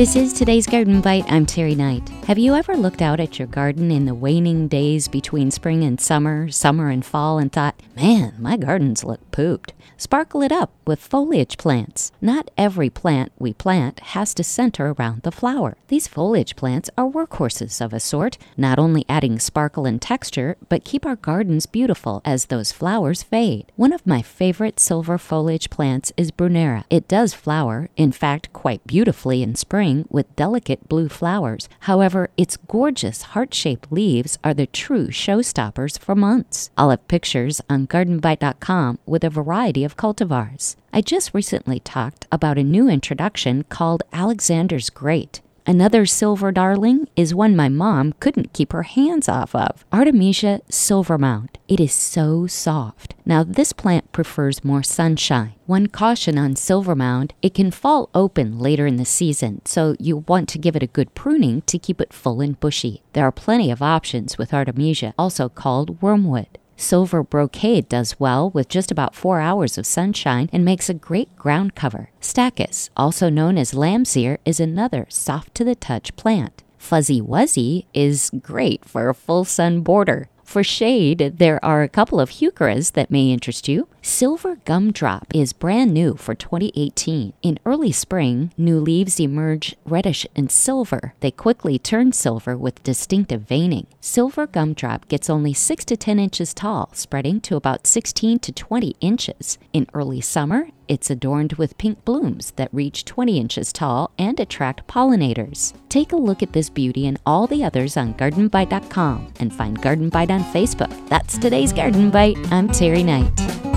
This is today's Garden Bite. I'm Terry Knight. Have you ever looked out at your garden in the waning days between spring and summer and fall, and thought, man, my gardens look pooped? Sparkle it up with foliage plants. Not every plant we plant has to center around the flower. These foliage plants are workhorses of a sort, not only adding sparkle and texture, but keep our gardens beautiful as those flowers fade. One of my favorite silver foliage plants is Brunnera. It does flower, in fact, quite beautifully in spring with delicate blue flowers. However, its gorgeous heart-shaped leaves are the true showstoppers for months. I'll have pictures on gardenbite.com with a variety of cultivars. I just recently talked about a new introduction called Alexander's Great. Another silver darling is one my mom couldn't keep her hands off of, Artemisia Silvermount. It is so soft. Now, this plant prefers more sunshine. One caution on Silvermount, it can fall open later in the season, so you want to give it a good pruning to keep it full and bushy. There are plenty of options with Artemisia, also called wormwood. Silver brocade does well with just about 4 hours of sunshine and makes a great ground cover. Stachys, also known as lamb's ear, is another soft-to-the-touch plant. Fuzzy Wuzzy is great for a full sun border. For shade, there are a couple of heucheras that may interest you. Silver Gumdrop is brand new for 2018. In early spring, new leaves emerge reddish and silver. They quickly turn silver with distinctive veining. Silver Gumdrop gets only 6 to 10 inches tall, spreading to about 16 to 20 inches. In early summer, it's adorned with pink blooms that reach 20 inches tall and attract pollinators. Take a look at this beauty and all the others on gardenbite.com and find Garden Bite on Facebook. That's today's Garden Bite. I'm Terry Knight.